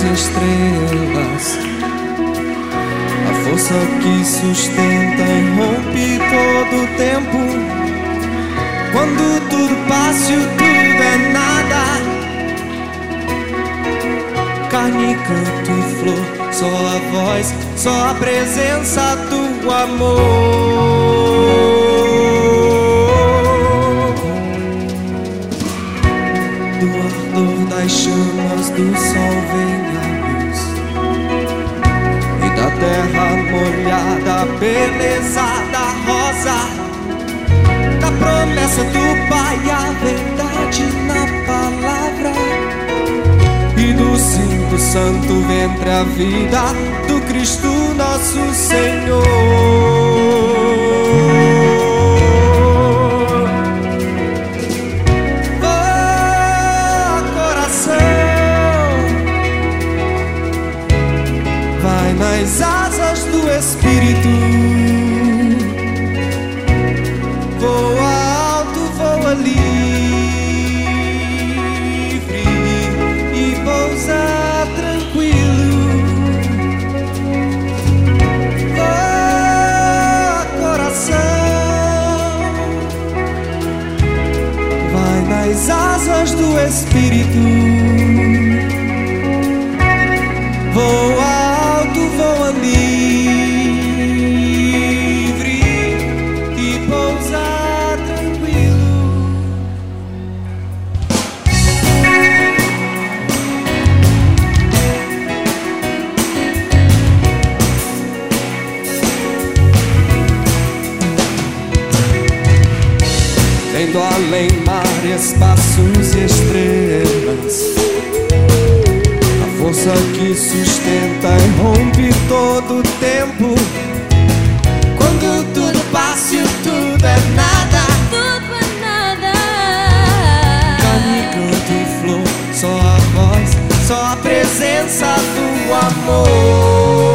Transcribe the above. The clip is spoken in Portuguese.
estrelas, a força que sustenta e rompe todo o tempo. Quando tudo passa e tudo é nada, carne, canto e flor, só a voz, só a presença do amor. Do ardor das chamas do sol vem a luz, e da terra molhada a beleza da rosa, da promessa do Pai, a verdade na palavra, e do sim do santo ventre a vida do Cristo nosso Senhor. Nas asas do Espírito, voa alto, voa livre e pousa tranquilo. Voa, coração, vai nas asas do Espírito, voa, voa livre e pousa tranquilo. Vendo além mar, espaços e estrelas, força que sustenta e rompe todo o tempo. Quando tudo passa e tudo é nada, tudo é nada. Carne, canto e flor, só a voz, só a presença do amor.